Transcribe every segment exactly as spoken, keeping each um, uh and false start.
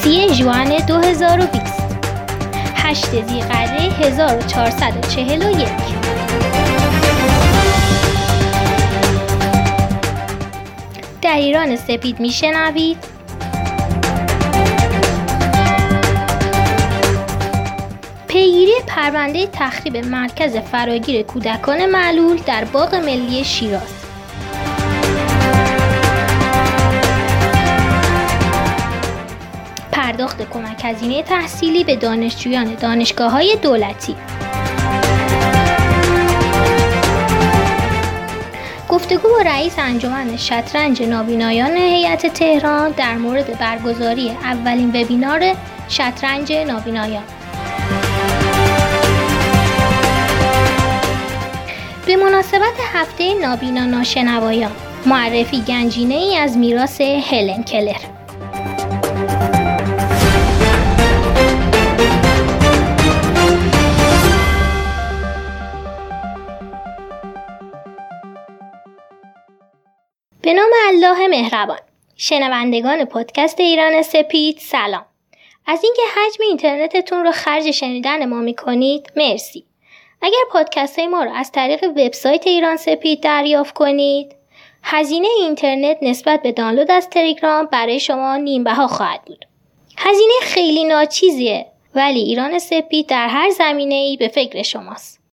سی ژوئن دو هزار و بیست، هشت ذی‌قعده هزار و چهارصد و چهل و یک. در ایران سپید میشنوید پیگیری پرونده تخریب مرکز فراگیر کودکان معلول در باغ ملی شیراز. پرداخت کمک هزینه تحصیلی به دانشجویان دانشگاه‌های دولتی. گفتگو با رئیس انجمن شطرنج نابینایان هیئت تهران در مورد برگزاری اولین وبینار شطرنج نابینایان. به مناسبت هفته نابینا ناشنوایان، معرفی گنجینه‌ای از میراث هلن کلر. به نام الله مهربان. شنوندگان پادکست ایران سپید سلام. از اینکه حجم اینترنتتون رو خرج شنیدن ما میکنید مرسی. اگر پادکست های ما رو از طریق وبسایت ایران سپید دریافت کنید، هزینه اینترنت نسبت به دانلود از تلگرام برای شما نیم بها خواهد بود. هزینه خیلی ناچیزیه، ولی ایران سپید در هر زمینه‌ای به فکر شماست.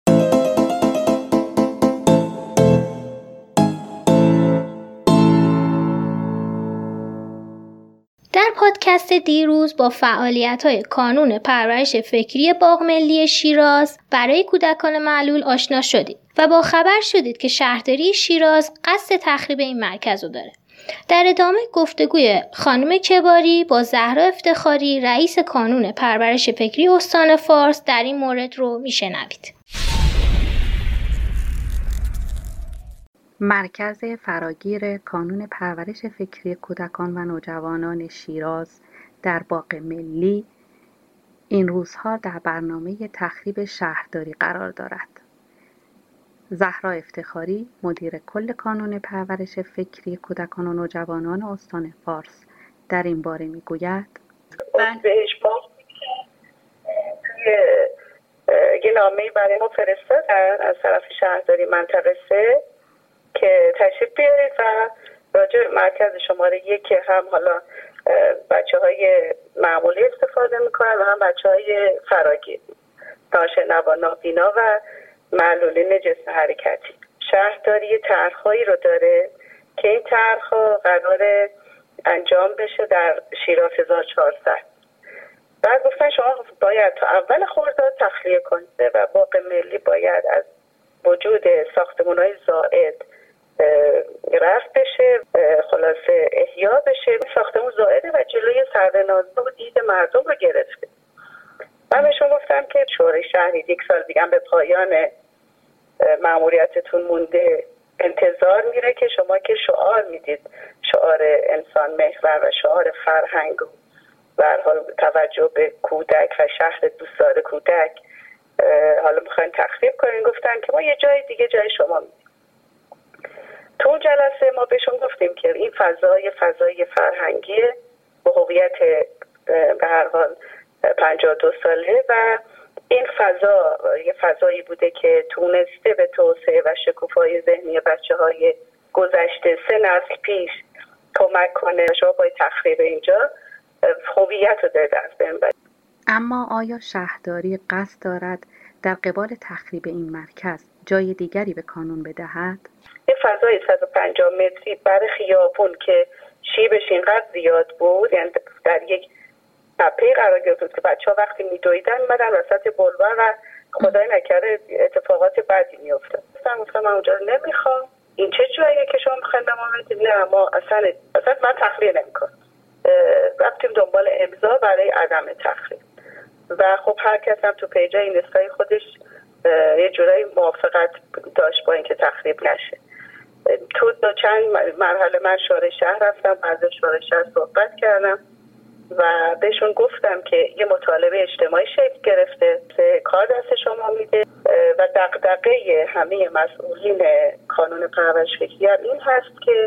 در پادکست دیروز با فعالیت‌های کانون پرورش فکری باغ ملی شیراز برای کودکان معلول آشنا شدید و با خبر شدید که شهرداری شیراز قصد تخریب این مرکز رو داره. در ادامه گفتگوی خانم کباری با زهرا افتخاری، رئیس کانون پرورش فکری استان فارس، در این مورد رو میشنوید. مرکز فراگیر کانون پرورش فکری کودکان و نوجوانان شیراز در باغ ملی این روزها در برنامه تخریب شهرداری قرار دارد. زهرا افتخاری، مدیر کل کانون پرورش فکری کودکان و نوجوانان استان فارس، در این باره میگوید: من بهش باز یه نامه‌ای برای ما فرستادن از طرف شهرداری منطقه سه که تشریف بیارید و راجع مرکز شماره یک هم حالا بچه های معمولی استفاده میکنن و هم بچه های فراگیر، ناشنوا، نابینا و معلولین جسم حرکتی. شهرداری طرح‌هایی رو داره که این طرح‌ها قرار انجام بشه در شیراز هزار و چهارصد. بعد گفتن شما باید تا اول خرداد تخلیه کنید و باغ ملی باید از وجود ساختمان‌های زائد رفت بشه، خلاصه احیا بشه. ساختمون زائده و جلوی سرنازه و دید مردم رو گرفته. من بهشون گفتم که شورای شهری یک سال دیگه هم به پایان مأموریتتون مونده، انتظار میره که شما که شعار میدید، شعار انسان محور و شعار فرهنگ و به هر حال توجه به کودک و شهر دوستدار کودک حالا میخواین تخریب کنین. گفتن که ما یه جای دیگه جای شما میدیم. تو جلسه ما بهشون گفتیم که این فضا یه فضای فرهنگی با هویت به هر حال پنجاه و دو ساله و این فضا یه فضایی بوده که تونسته به توسعه و شکوفایی ذهنی بچه‌های گذشته سه نسل پیش کمک کنه. شما باید تخریب اینجا هویت رو داره از بین بره. اما آیا شهرداری قصد دارد در قبال تخریب این مرکز جای دیگری به کانون بدهد؟ یه فضای صد و پنجاه متری برای خیابون که شیبش اینقدر زیاد بود، یعنی در یک تپه قرار گرفت بود که بچه‌ها وقتی میدویدن میمدن وسط بلوار و خدای نکرده اتفاقات بدی میافتاد. مثلا گفتم من اونجا رو نمیخوام، این چه جاییه که شما میخواین به ما بدید؟ نه ما اصلا اصلا من تخلیه نمیکنم. رفتیم دنبال امضا برای عدم تخریب و خب هر کس هم تو پیجای اینستای خودش یه جورایی موافقت داشت با اینکه تخریب نشه. تو دو چند مرحله من شورای شهر رفتم، بعد شورای شهر صحبت کردم و بهشون گفتم که یه مطالبه اجتماعی شکل گرفته، کار دست شما میده و دغدغه همه مسئولین کانون پرورش فکری این هست که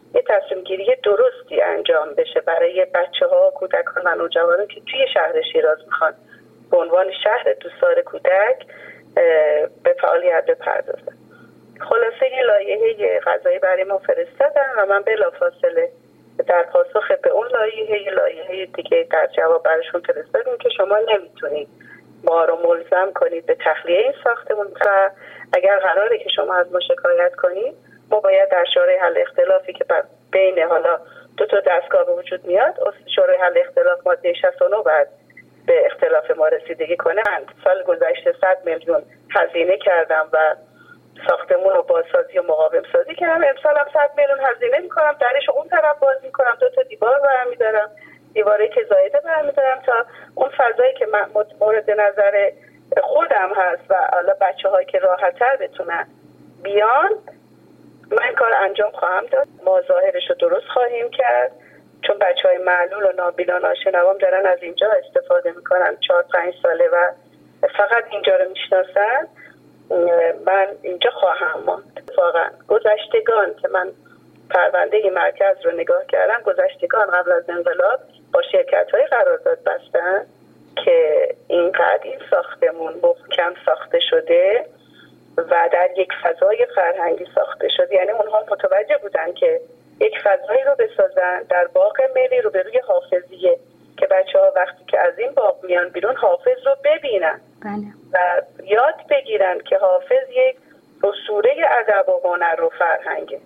یه تصمیم گیری درستی انجام بشه برای بچه ها، کودکان و نوجوانان که توی شهر شیراز میخوان به عنوان شهر دوستدار کودک به فعالیت بپردازن. خلاصه یه لایحه قضایی برای ما فرستادن و من بلافاصله در پاسخ به اون لایحه یه لایحه دیگه در جواب براشون فرستادیم که شما نمیتونید ما رو ملزم کنید به تخلیه این ساختمون و اگر قراره که شما از ما شکایت کنید ما باید در شورای حل اختلافی که بین حالا دو تا دستگاه به وجود میاد، شورای حل اختلاف ماده شصت و نه بعد به اختلاف ما رسیدگی کنه. من سال گذشته صد میلیون هزینه کردم و ساختمون رو بازسازی و مقاوم سازی کردم، امسال هم صد میلیون هزینه میکنم، درش اون طرف باز میکنم، دو تا دیوار برمیدارم، دیواره که زایده برمیدارم تا اون فضایی که من مورد نظر خودم هست و حالا بچه هایی که راحت‌تر بتونن بیان من کار انجام خواهم داد. ما ظاهرش رو درست خواهیم کرد چون بچه های معلول و نابینا ناشنوام دارن از اینجا استفاده میکنن چهار پنج ساله و فقط اینجا رو میشناسن. من اینجا خواهم ماند. واقعا گذشتگان که من پرونده این مرکز رو نگاه کردم، گذشتگان قبل از انقلاب با شرکت های قرارداد بستن که اینقدر این ساختمون محکم ساخته شده و در یک فضای فرهنگی ساخته شده، یعنی اونها متوجه بودن که یک فضایی رو بسازن در باغ ملی رو به روی حافظیه که بچه ها وقتی که از این باغ میان بیرون حافظ رو ببینن بله. و یاد بگیرن که حافظ یک اسطوره ادب و هنر و فرهنگه.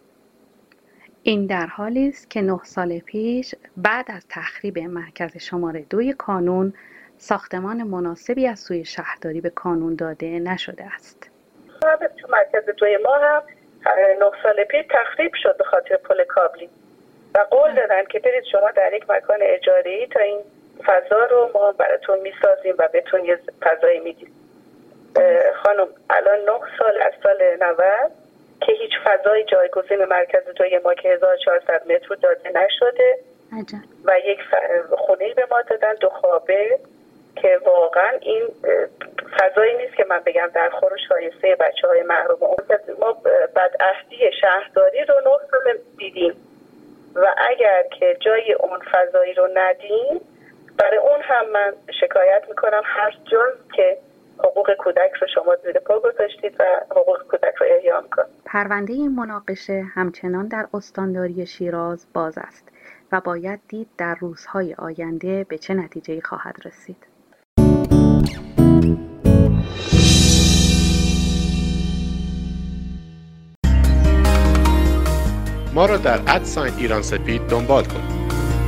این در حالی است که نه سال پیش بعد از تخریب مرکز شماره دوی کانون ساختمان مناسبی از سوی شهرداری به کانون داده نشده است. تو مرکز دوی ما هم نه سال پیش تخریب شد به خاطر پل کابلی و قول دادن که برید شما در یک مکان اجاره‌ای تا این فضا رو ما براتون میسازیم و بهتون یه فضایی میدیم. خانم الان نه سال از سال نود که هیچ فضای جایگزین مرکز دوی ما که هزار و چهارصد متر داده نشده عجب. و یک خونه‌ای به ما دادن دو خوابه که واقعا این فضایی نیست که من بگم در خور شایسته بچه های محروم. ما بدعهدی شهرداری رو نه سال دیدیم و اگر که جای اون فضایی رو ندیم برای اون هم من شکایت میکنم هر جایی که حقوق کودک رو شما زیر پا گذاشتید و حقوق کودک رو احیا میکنید. پرونده این مناقشه همچنان در استانداری شیراز باز است و باید دید در روزهای آینده به چه نتیجه‌ای خواهد رسید. ما را در ادساین ایران سپید دنبال کنید.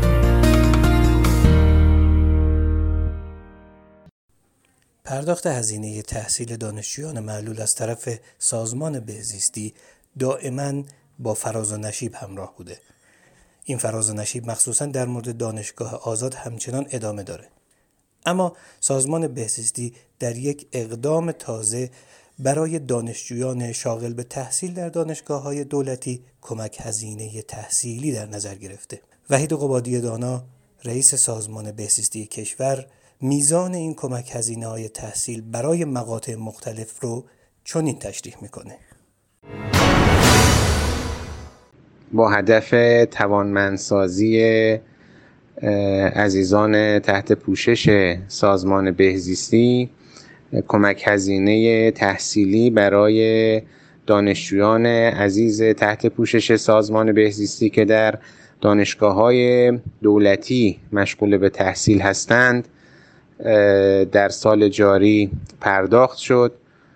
پرداخت هزینه تحصیل دانشجویان معلول از طرف سازمان بهزیستی دائما با فراز و نشیب همراه بوده. این فراز و نشیب مخصوصا در مورد دانشگاه آزاد همچنان ادامه داره. اما سازمان بهزیستی در یک اقدام تازه برای دانشجویان شاغل به تحصیل در دانشگاه‌های دولتی کمک هزینه تحصیلی در نظر گرفته. وحید قبادی دانا، رئیس سازمان بهزیستی کشور، میزان این کمک هزینه‌های تحصیل برای مقاطع مختلف رو چنین تشریح میکنه. با هدف توانمندسازی عزیزان تحت پوشش سازمان بهزیستی کمک هزینه تحصیلی برای دانشجویان عزیز تحت پوشش سازمان بهزیستی که در دانشگاه‌های دولتی مشغول به تحصیل هستند در سال جاری پرداخت شد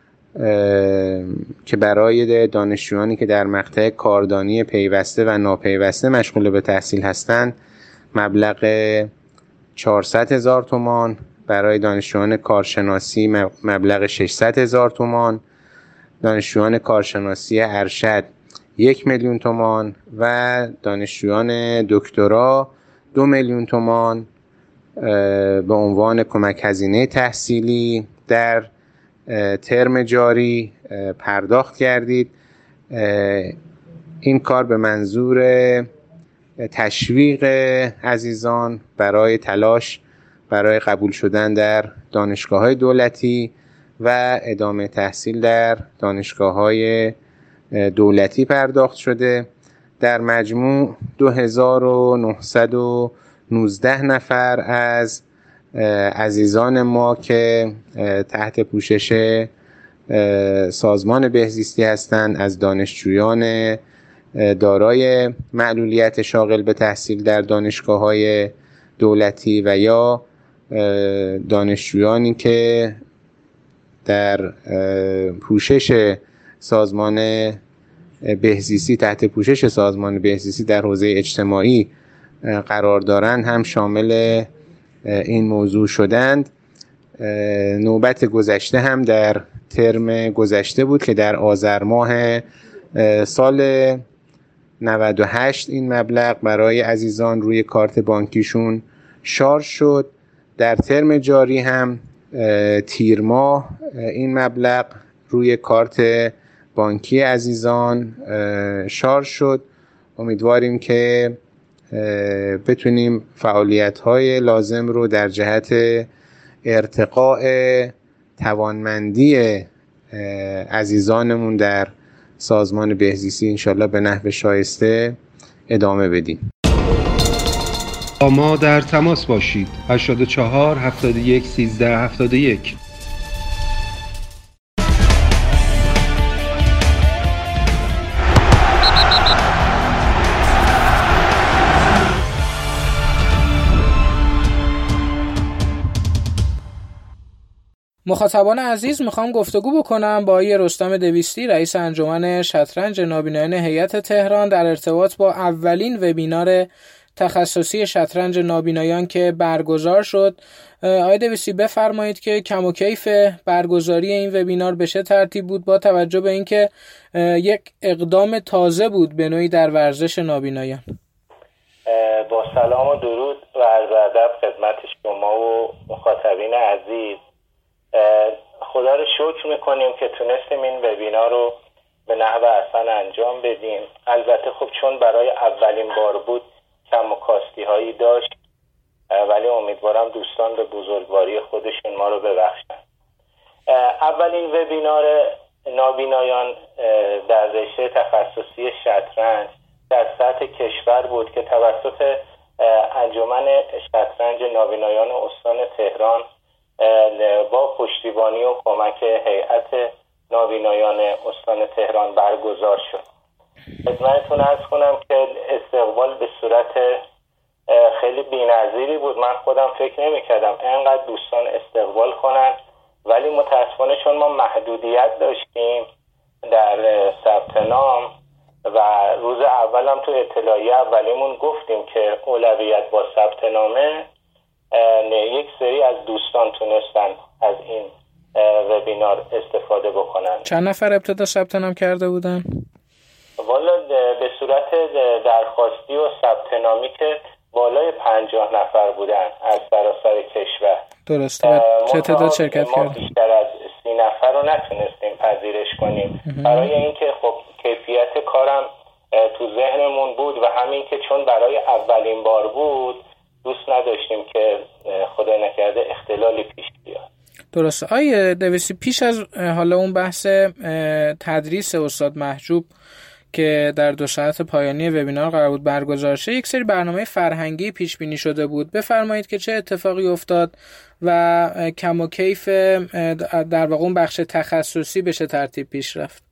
که برای دانشجویانی که در مقطع کاردانی پیوسته و ناپیوسته مشغول به تحصیل هستند مبلغ چهارصد هزار تومان، برای دانشجویان کارشناسی مبلغ ششصد هزار تومان، دانشجویان کارشناسی ارشد یک میلیون تومان و دانشجویان دکترا دو میلیون تومان به عنوان کمک هزینه تحصیلی در ترم جاری پرداخت کردید. این کار به منظور تشویق عزیزان برای تلاش برای قبول شدن در دانشگاه‌های دولتی و ادامه تحصیل در دانشگاه‌های دولتی پرداخت شده. در مجموع دو هزار و نهصد و نوزده نفر از عزیزان ما که تحت پوشش سازمان بهزیستی هستند، از دانشجویان دارای معلولیت شاغل به تحصیل در دانشگاه‌های دولتی و یا دانشجویانی که در پوشش سازمان بهزیستی تحت پوشش سازمان بهزیستی در حوزه اجتماعی قرار دارند هم شامل این موضوع شدند. نوبت گذشته هم در ترم گذشته بود که در آذر ماه سال نود و هشت این مبلغ برای عزیزان روی کارت بانکیشون شارژ شد. در ترم جاری هم تیر ماه این مبلغ روی کارت بانکی عزیزان شارژ شد. امیدواریم که بتونیم فعالیت‌های لازم رو در جهت ارتقاء توانمندی عزیزانمون در سازمان بهزیستی انشالله به نحو شایسته ادامه بدیم. با ما در تماس باشید. هشتاد و چهار هفتاد و یک سیزده هفتاد و یک. مخاطبان عزیز، میخوام گفتگو بکنم با آقای رستم دویستی، رئیس انجمن شطرنج نابینایان هیئت تهران، در ارتباط با اولین وبینار تخصصی شطرنج نابینایان که برگزار شد. آقای دویستی بفرمایید که کم و کیف برگزاری این وبینار به چه ترتیب بود، با توجه به اینکه یک اقدام تازه بود به نوعی در ورزش نابینایان. با سلام و درود و عرض ادب خدمت شما و مخاطبین عزیز. خدا رو شکر میکنیم که تونستیم این وبینار رو به نحو احسن انجام بدیم. البته خب چون برای اولین بار بود کم و کاستی هایی داشت، ولی امیدوارم دوستان به بزرگواری خودشون ما رو ببخشن. اولین وبینار نابینایان در رشته تخصصی شطرنج در سطح کشور بود که توسط انجمن شطرنج نابینایان استان تهران با پشتیبانی و کمک هیئت نابینایان استان تهران برگزار شد. خدمتتون عرض کنم که استقبال به صورت خیلی بی‌نظیری بود. من خودم فکر نمی‌کردم اینقدر دوستان استقبال کنن، ولی متاسفانه چون ما محدودیت داشتیم در ثبت نام و روز اولم تو اطلاعیه اولیمون گفتیم که اولویت با ثبت نامه، یک سری از دوستان تونستن از این وبینار استفاده بکنن. چند نفر ابتدا ثبت نام کرده بودن؟ والا به صورت درخواستی و ثبت نامی که بالای پنجاه نفر بودن از سراسر کشور. درسته. چه تعداد شرکت کردن؟ ما بیشتر از سی نفر رو نتونستیم پذیرش کنیم برای اینکه خب کیفیت کارم تو ذهنمون بود و همین که چون برای اولین بار بود دوست نداشتیم که خدا نکرده اختلالی پیش بیاد. درسته. آیه دویستی، پیش از حالا اون بحث تدریس استاد محجوب که در دو ساعت پایانی وبینار قرار بود برگزار شه، یک سری برنامه فرهنگی پیش بینی شده بود. بفرمایید که چه اتفاقی افتاد و کم و کیف در واقع اون بخش تخصصی به چه ترتیب پیش رفت؟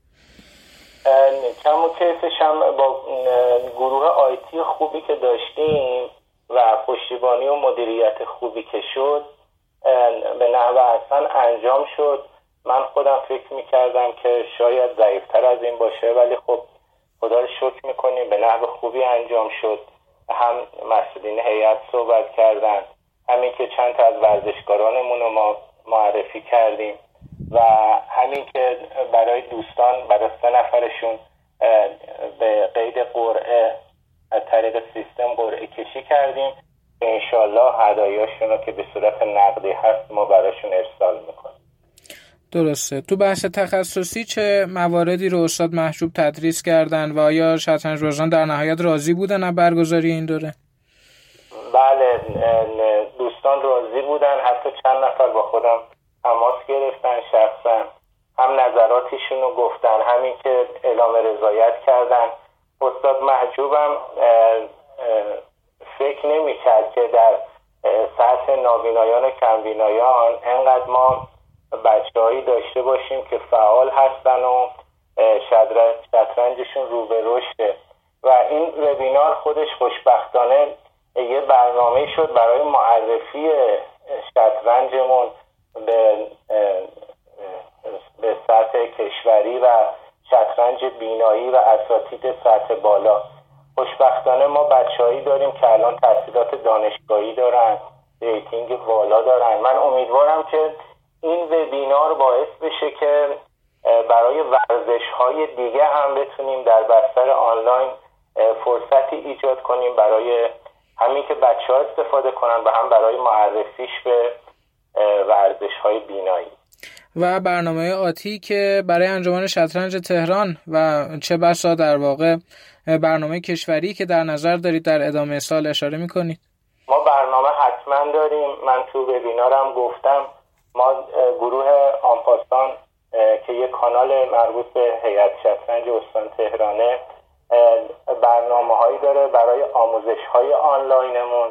کم و کیفش هم با گروه آیتی خوبی که داشتیم و پشتیبانی و مدیریت خوبی که شد به نحو احسن انجام شد. من خودم فکر میکردم که شاید ضعیفتر از این باشه، ولی خب خدا رو شکر میکنیم به نحو خوبی انجام شد. هم مسئولین هیئت صحبت کردن، همین که چند تا از ورزشکارانمون رو ما معرفی کردیم و همین که برای دوستان برای سه نفرشون به قید قرعه از طریق سیستم قرعه کشی کردیم که انشالله هدایاشون رو که به صورت نقدی هست ما براشون ارسال میکنیم. درسته. تو بحث تخصصی چه مواردی رو استاد محجوب تدریس کردن و آیا شطرنج بازان در نهایت راضی بودن از برگزاری این دوره؟ بله، دوستان راضی بودن. حتی چند نفر با خودم تماس گرفتن شخصا، هم نظراتشون رو گفتن، همین که اعلام رضایت کردن استاد محجوبم فکر نمی کرد که در سطح نابینایان و کمبینایان انقدر ما بچه‌هایی داشته باشیم که فعال هستن و شطرنجشون رو به رشده و این وبینار خودش خوشبختانه یه برنامه شد برای معرفی شطرنجمون به به سطح کشوری و شطرنج بینایی و اساتید سطح بالا. خوشبختانه ما بچه‌هایی داریم که الان تحصیلات دانشگاهی دارن، ریتینگ بالا دارن. من امیدوارم که این وبینار باعث بشه که برای ورزش‌های دیگه هم بتونیم در بستر آنلاین فرصتی ایجاد کنیم برای همین که بچه‌ها استفاده کنن و هم برای معرفیش به ورزش‌های بینایی. و برنامه آتی که برای انجمن شطرنج تهران و چه بسا در واقع برنامه کشوری که در نظر دارید در ادامه سال اشاره می‌کنید؟ ما برنامه حتما داریم. من تو وبینارم گفتم ما گروه آنپاسان که یک کانال مربوط به هیئت شطرنج استان تهرانه برنامه‌هایی داره برای آموزش‌های آنلاینمون.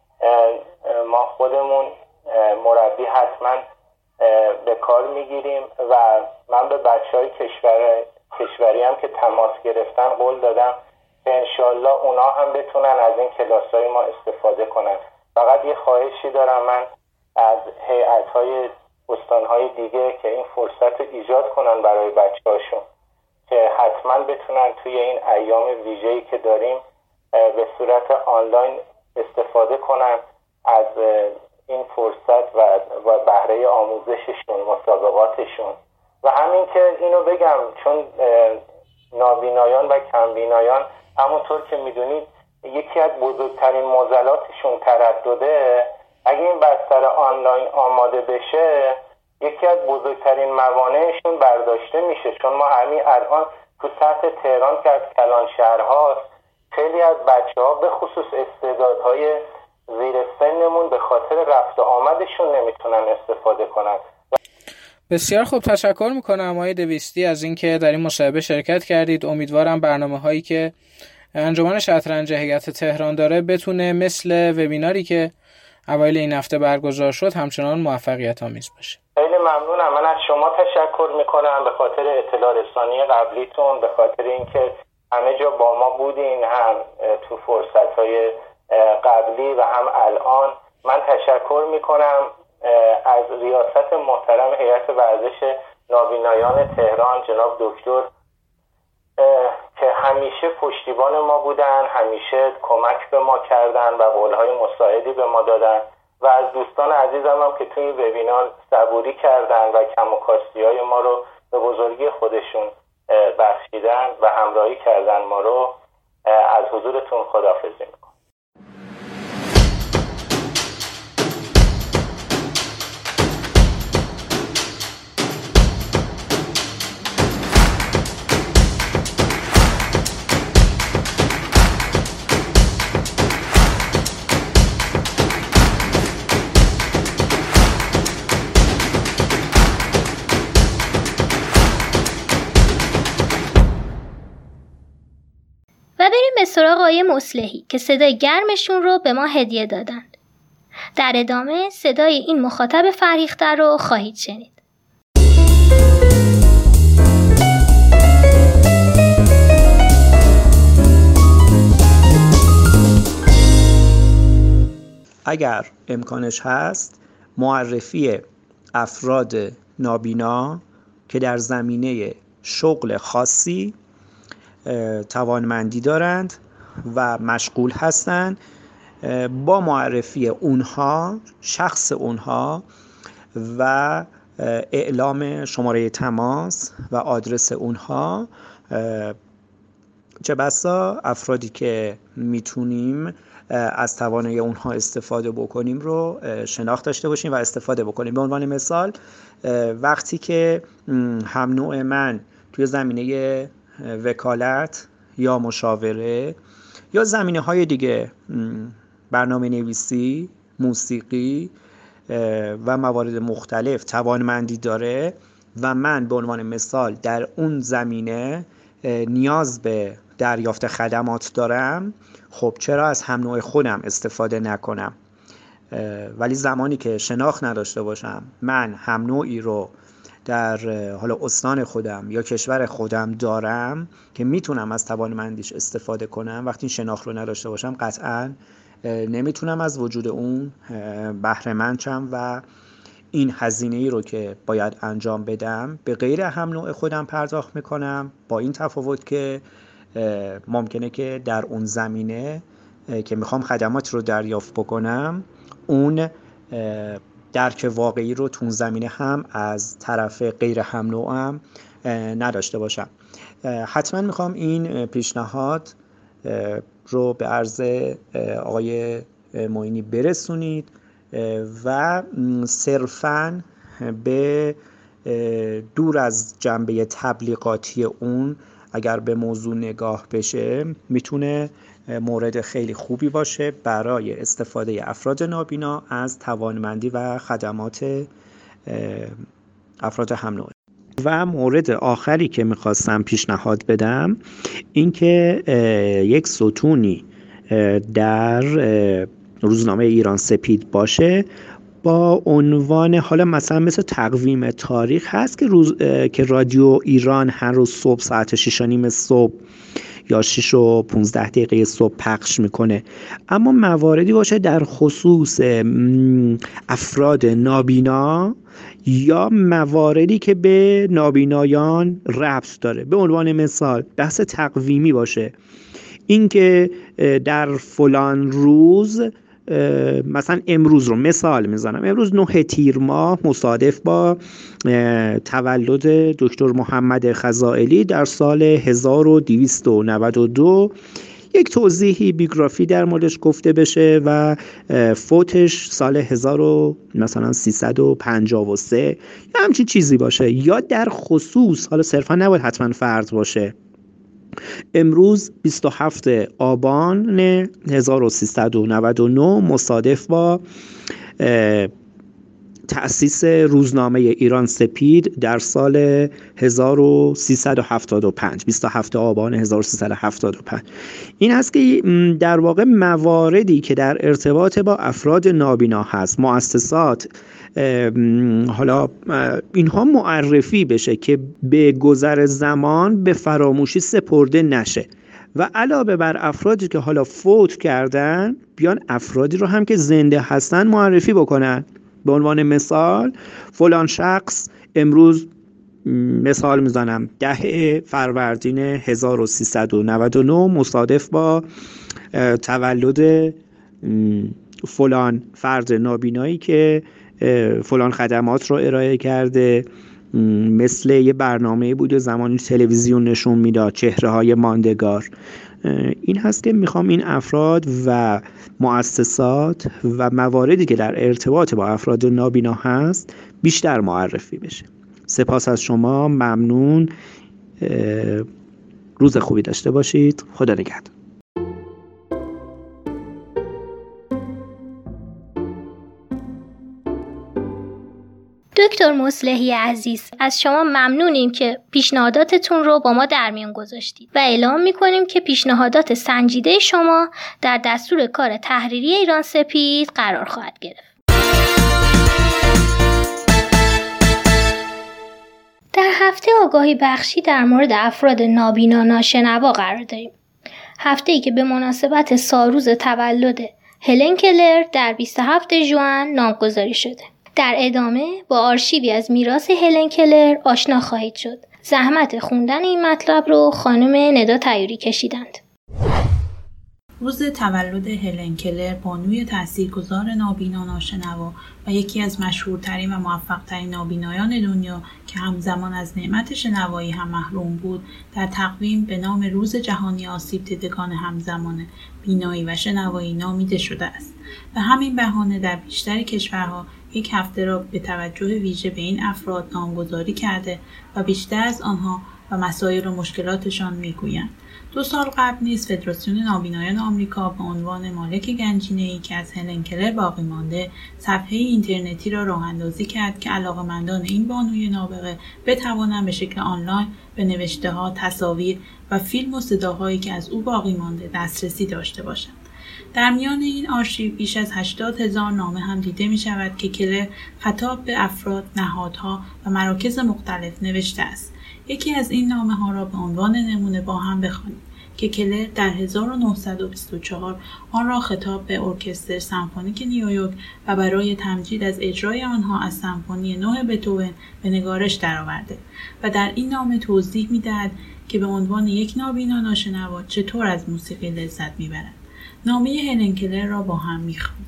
ما خودمون مربی حتما به کار میگیریم و من به بچه‌های کشور کشوری هم که تماس گرفتن قول دادم که انشالله اونا هم بتونن از این کلاس‌های ما استفاده کنن. فقط یه خواهشی دارم من از هیئت‌های استان‌های دیگه که این فرصت ایجاد کنن برای بچه‌هاشون که حتما بتونن توی این ایام ویژه‌ای که داریم به صورت آنلاین استفاده کنن از این فرصت و و بهره آموزششون، مسابقاتشون. و همین که اینو بگم چون نابینایان و کمبینایان همونطور که میدونید یکی از بزرگترین معضلاتشون تردده. اگه این بستر آنلاین آماده بشه یکی از بزرگترین موانعشون برداشته میشه، چون ما همین الان تو سطح تهران که از کلان شهرهاست خیلی از بچه‌ها به خصوص استعدادهای زیر سنمون به خاطر رفت و آمدشون نمیتونن استفاده کنن. بسیار خوب، تشکر میکنم آقای دویستی از اینکه در این مصاحبه شرکت کردید. امیدوارم برنامه هایی که انجمن شطرنج هیئت تهران داره بتونه مثل وبیناری که اوایل این هفته برگزار شد همچنان موفقیت آمیز باشه. خیلی ممنونم. من از شما تشکر میکنم به خاطر اطلاع رسانی قبلیتون، به خاطر اینکه همه جا با ما بودین، هم تو فرصت‌های قبلی و هم الان. من تشکر میکنم از ریاست محترم هیئت ورزش نابینایان تهران جناب دکتر که همیشه پشتیبان ما بودن، همیشه کمک به ما کردن و قولهای مساعدی به ما دادن و از دوستان عزیزم هم که توی وبینار صبوری کردن و کم و کاستی‌های ما رو به بزرگی خودشون بخشیدن و همراهی کردن ما رو. از حضورتون خداحافظی میکنم. و بریم به سراغ آقای مصلحی که صدای گرمشون رو به ما هدیه دادند. در ادامه صدای این مخاطب فرهیخته رو خواهید شنید. اگر امکانش هست معرفی افراد نابینا که در زمینه شغل خاصی توانمندی دارند و مشغول هستند، با معرفی اونها، شخص اونها و اعلام شماره تماس و آدرس اونها، چه بسا افرادی که میتونیم از توانایی اونها استفاده بکنیم رو شناخت داشته باشیم و استفاده بکنیم. به عنوان مثال وقتی که هم نوع من توی زمینه وکالت یا مشاوره یا زمینه های دیگه، برنامه نویسی، موسیقی و موارد مختلف توانمندی داره و من به عنوان مثال در اون زمینه نیاز به دریافت خدمات دارم، خب چرا از هم نوع خودم استفاده نکنم؟ ولی زمانی که شناخت نداشته باشم من هم نوعی رو در حالا استان خودم یا کشور خودم دارم که میتونم از توانمندیش استفاده کنم، وقتی شناخت رو نداشته باشم قطعاً نمیتونم از وجود اون بهره مند شم و این هزینه ای رو که باید انجام بدم به غیر هم نوع خودم پرداخت میکنم، با این تفاوت که ممکنه که در اون زمینه که میخوام خدمات رو دریافت بکنم اون درک واقعی رو تون زمینه هم از طرف غیر هم نوعم نداشته باشم. حتما میخوام این پیشنهاد رو به عرض آقای معینی برسونید و صرفاً به دور از جنبه تبلیغاتی اون اگر به موضوع نگاه بشه میتونه مورد خیلی خوبی باشه برای استفاده افراد نابینا از توانمندی و خدمات افراد هم نوع. و مورد آخری که میخواستم پیشنهاد بدم این که یک ستونی در روزنامه ایران سپید باشه با عنوان حالا مثلا مثل تقویم تاریخ هست که روز که رادیو ایران هر روز صبح ساعت شش و نیم صبح یا شش و پونزده دقیقه صبح پخش میکنه، اما مواردی باشه در خصوص افراد نابینا یا مواردی که به نابینایان ربط داره. به عنوان مثال بحث تقویمی باشه، اینکه در فلان روز مثلا امروز رو مثال میزنم، امروز نه تیر ماه مصادف با تولد دکتر محمد خزائلی در سال هزار و دویست و نود و دو یک توضیحی بیوگرافی در موردش گفته بشه و فوتش سال هزار و مثلا سیصد و پنجاه و سه یا همچین چیزی باشه. یا در خصوص حالا صرفا نباید حتما فرد باشه، امروز بیست و هفتم آبان هزار و سیصد و نود و نه مصادف با تأسیس روزنامه ایران سپید در سال هزار و سیصد و هفتاد و پنج، بیست و هفتم آبان هزار و سیصد و هفتاد و پنج. این هست که در واقع مواردی که در ارتباط با افراد نابینا هست، مؤسسات حالا اینها معرفی بشه که به گذر زمان به فراموشی سپرده نشه و علاوه بر افرادی که حالا فوت کردن بیان افرادی رو هم که زنده هستن معرفی بکنن. به عنوان مثال فلان شخص امروز مثال میزنم ده فروردین هزار و سیصد و نود و نه مصادف با تولد فلان فرد نابینایی که فلان خدمات رو ارائه کرده، مثل یه برنامه بود و زمانی تلویزیون نشون میداد، چهره های ماندگار. این هست که میخوام این افراد و مؤسسات و مواردی که در ارتباط با افراد نابینا هست بیشتر معرفی بشه. سپاس از شما، ممنون، روز خوبی داشته باشید، خدا نگهدار. دکتر مصلحی عزیز، از شما ممنونیم که پیشنهاداتتون رو با ما در میان گذاشتید و اعلام میکنیم که پیشنهادات سنجیده شما در دستور کار تحریری ایران سپید قرار خواهد گرفت. در هفته آگاهی بخشی در مورد افراد نابینا ناشنوا قرار داریم. هفته‌ای که به مناسبت سالروز تولد هلن کلر در بیست و هفتم ژوئن نامگذاری شده. در ادامه با آرشیوی از میراث هلن کلر آشنا خواهید شد. زحمت خوندن این مطلب رو خانم ندا طیوری کشیدند. روز تولد هلن کلر، بانوی تاثیرگذار نابینا ناشنوا و یکی از مشهورترین و موفقترین نابینایان دنیا که همزمان از نعمت شنوایی هم محروم بود، در تقویم به نام روز جهانی آسیب دیدگان همزمان بینایی و شنوایی نامیده شده است. به همین بهانه در بیشتر کشورها یک هفته را به توجه ویژه به این افراد نامگذاری کرده و بیشتر از آنها و و مسائل و مشکلاتشان میگویند. دو سال قبل نیز فدراسیون نابینایان آمریکا به عنوان مالک گنجینه‌ای که از هلن کلر باقی مانده، صفحه اینترنتی را راه اندازی کرد که علاقه‌مندان این بانوی نابغه بتوانند به شکل آنلاین به نوشته‌ها، تصاویر و فیلم و صداهایی که از او باقی مانده دسترسی داشته باشند. در میان این آرشیو بیش از هشتاد هزار نامه هم دیده می شود که کلر خطاب به افراد، نهادها و مراکز مختلف نوشته است. یکی از این نامه ها را به عنوان نمونه با هم بخوانید که کلر در هزار و نهصد و بیست و چهار آن را خطاب به ارکستر سمفونیک نیویورک و برای تمجید از اجرای آنها از سمفونی نه بتهوون به نگارش درآورده و در این نامه توضیح می‌دهد که به عنوان یک نابینا ناشنوا چطور از موسیقی لذت می‌برد. نامه هلن کلر را با هم می‌خوانیم.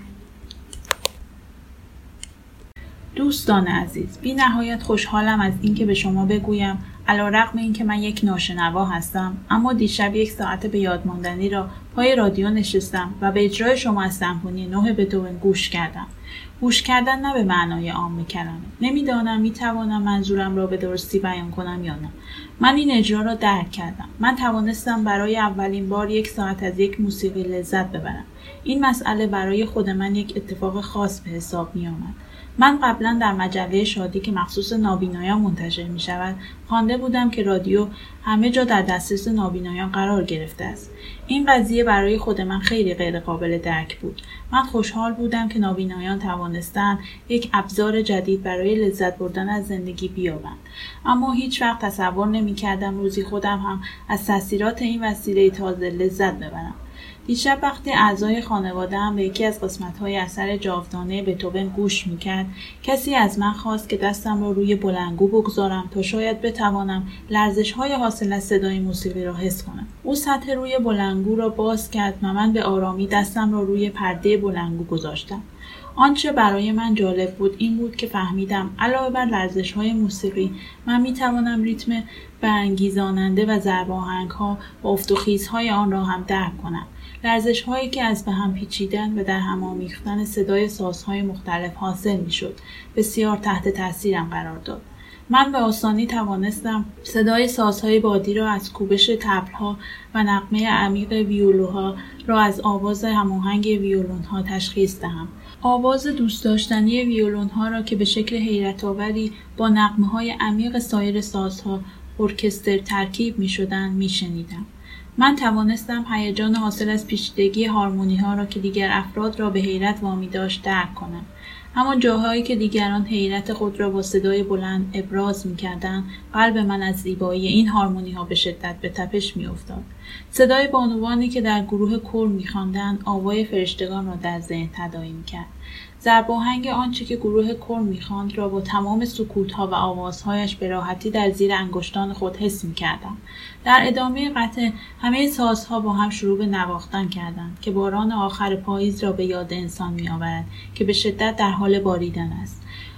دوستان عزیز، بی نهایت خوشحالم از اینکه به شما بگویم علی‌رغم اینکه من یک ناشنوا هستم، اما دیشب یک ساعت به یاد ماندنی را پای رادیو نشستم و به اجرای شما از سمفونی نه بتهوون گوش کردم. گوش کردن نه به معنای عام کلمه. نمیدانم میتوانم منظورم را به درستی بیان کنم یا نه. من این اجرا را درک کردم. من توانستم برای اولین بار یک ساعت از یک موسیقی لذت ببرم. این مسئله برای خود من یک اتفاق خاص به حساب می آمد. من قبلا در مجله شادی که مخصوص نابینایان منتشر می شود خوانده بودم که رادیو همه جا در دسترس نابینایان قرار گرفته است. این قضیه برای خود من خیلی غیر قابل درک بود. من خوشحال بودم که نابینایان توانستند یک ابزار جدید برای لذت بردن از زندگی بیابند. اما هیچ وقت تصور نمی کردم روزی خودم هم از تاثیرات این وسیله تازه لذت ببرم. دیشب وقتی اعضای خانواده هم به یکی از قسمت‌های اثر جاودانه بتهوون گوش می‌کرد، کسی از من خواست که دستم را روی بلندگو بگذارم تا شاید بتوانم لرزش‌های حاصل از صدای موسیقی را حس کنم. او سطح روی بلندگو را باز کرد و من به آرامی دستم را روی پرده بلندگو گذاشتم. آنچه برای من جالب بود این بود که فهمیدم علاوه بر لرزش‌های موسیقی، من می‌توانم ریتم برانگیزاننده و ضرباهنگ‌ها و افت و خیزهای آن را هم درک کنم. لرزش هایی که از به هم پیچیدن و در هم آمیختن صدای سازهای مختلف حاصل می شد. بسیار تحت تاثیرم قرار داد. من به آسانی توانستم صدای سازهای بادی را از کوبش طبل‌ها و نغمه عمیق ویولوها را از آواز هماهنگ ویولون‌ها تشخیص دهم. آواز دوست داشتنی ویولون‌ها را که به شکل حیرت‌آوری با نغمه‌های عمیق سایر سازها ارکستر ترکیب می‌شدند می‌شنیدم. من توانستم هیجان حاصل از پیچیدگی هارمونی‌ها را که دیگر افراد را به حیرت وامی داشت درک کنم. همان جاهایی که دیگران حیرت خود را با صدای بلند ابراز می‌کردند، قلب من از زیبایی این هارمونی‌ها به شدت به تپش می‌افتاد. صدای بانوانی که در گروه کور می‌خواندند، آوای فرشتگان را در ذهن تداعی می‌کرد. ضرباهنگ آنچه که گروه کور می‌خواند را با تمام سکوت‌ها و آوازهایش به راحتی در زیر انگشتان خود حس می‌کردم. در ادامه قطعه همه سازها با هم شروع به نواختن کردند که باران آخر پاییز را به یاد انسان می‌آورد که به شدت در حال باریدن است.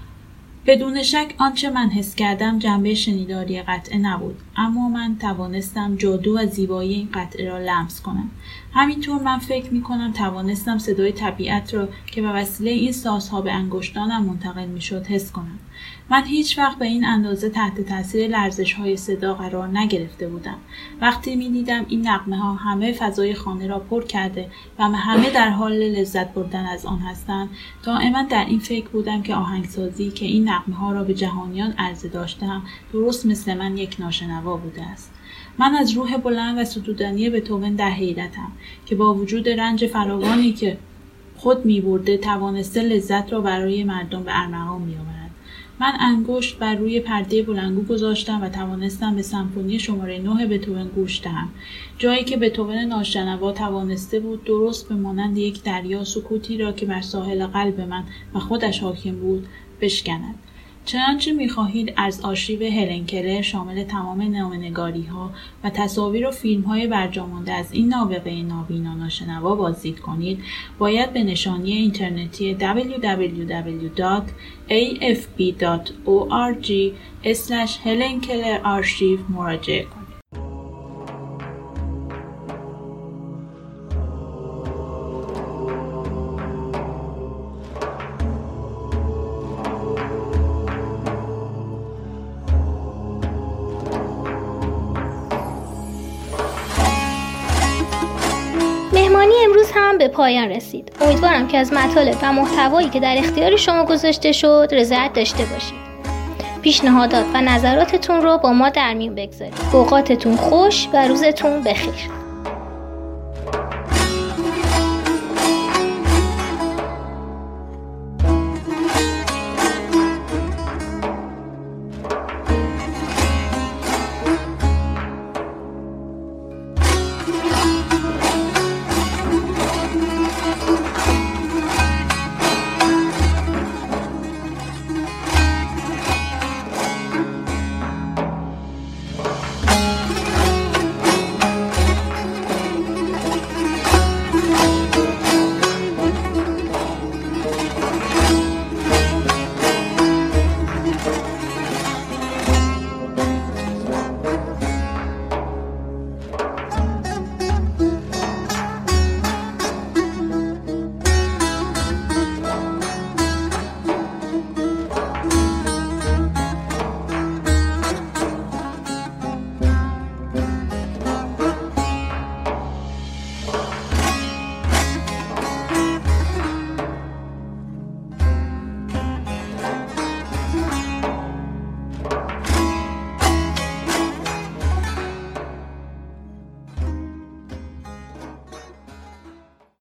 بدون شک آنچه من حس کردم جنبه شنیداری قطعه نبود، اما من توانستم جادو و زیبایی این قطعه را لمس کنم. همینطور من فکر می کنم توانستم صدای طبیعت را که به وسیله این سازها به انگشتانم منتقل می شد حس کنم. من هیچ وقت به این اندازه تحت تاثیر لرزش های صدا قرار نگرفته بودم. وقتی می دیدم این نغمه ها همه فضای خانه را پر کرده و همه در حال لذت بردن از آن هستند، دائما در این فکر بودم که آهنگسازی که این نغمه ها را به جهانیان عرضه داشتم درست مثل من یک ناشنوا بوده است. من از روح بلند و ستودنی بتهوون در حیرتم که با وجود رنج فراوانی که خود می برده توانسته لذت را برای مردم به ارمغان می آورد. من انگشت بر روی پرده بلندگو گذاشتم و توانستم به سمفونی شماره نه بتهوون گوش دهم. جایی که بتهوون ناشنوا توانسته بود درست به مانند یک دریا سکوتی را که بر ساحل قلب من و خودش حاکم بود بشکند. چنانچه می‌خواهید از آرشیو هلن کلر شامل تمام نامه‌نگاری‌ها و تصاویر و فیلم‌های برجامانده از این نابغه نابینا ناشنوا بازدید کنید، باید به نشانی اینترنتی دبلیو دبلیو دبلیو دات ای اف بی دات او آر جی اسلش هلن کلر آرشیو مراجعه کنید. هم به پایان رسید. امیدوارم که از مطالب و محتوایی که در اختیار شما گذاشته شد رضایت داشته باشید. پیشنهادات و نظراتتون رو با ما در میون بگذارید. اوقاتتون خوش و روزتون بخیر.